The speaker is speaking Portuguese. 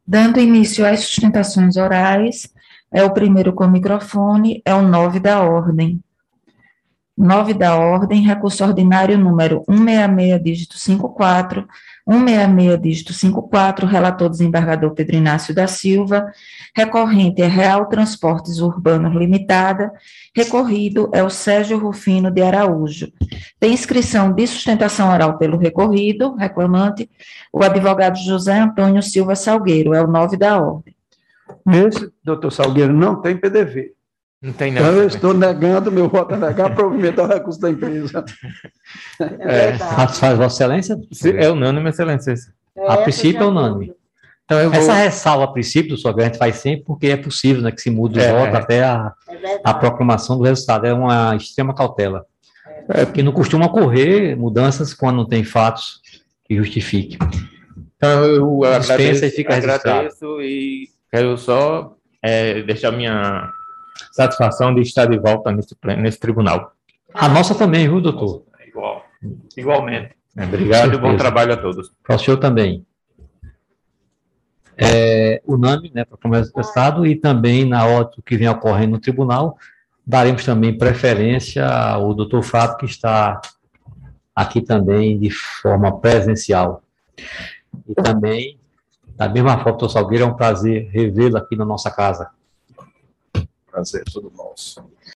Dando início às sustentações orais, é o primeiro com microfone, é o 9 da ordem. 9 da ordem, recurso ordinário número 166, dígito 54, 166, dígito 54, relator desembargador Pedro Inácio da Silva, recorrente é Real Transportes Urbanos Limitada, recorrido é o Sérgio Rufino de Araújo. Tem inscrição de sustentação oral pelo recorrido, reclamante, o advogado José Antônio Silva Salgueiro, é o 9 da ordem. Esse, doutor Salgueiro, não tem PDV. Não tem Então, nada. eu estou negando, meu voto é negar provimento ao recurso da empresa. Satisfaz Vossa Excelência? É unânime, Excelência. A princípio é unânime. Então, eu Essa vou... ressalva a princípio, doutor, a gente faz sempre porque é possível, né, que se mude o voto até a proclamação do resultado. É uma extrema cautela. Porque não costuma ocorrer mudanças quando não tem fatos que justifiquem. Então, eu Dispensa e fica agradeço e quero só deixar minha satisfação de estar de volta nesse tribunal. A nossa também, viu, doutor? Igualmente. Obrigado e bom trabalho a todos. Para o senhor também. Unânime, né, para o Estado, e também na hora que vem ocorrendo no tribunal, daremos também preferência ao doutor Fábio, que está aqui também de forma presencial. E também, da mesma forma, doutor Salgueiro, é um prazer revê-lo aqui na nossa casa. Prazer, tudo nosso.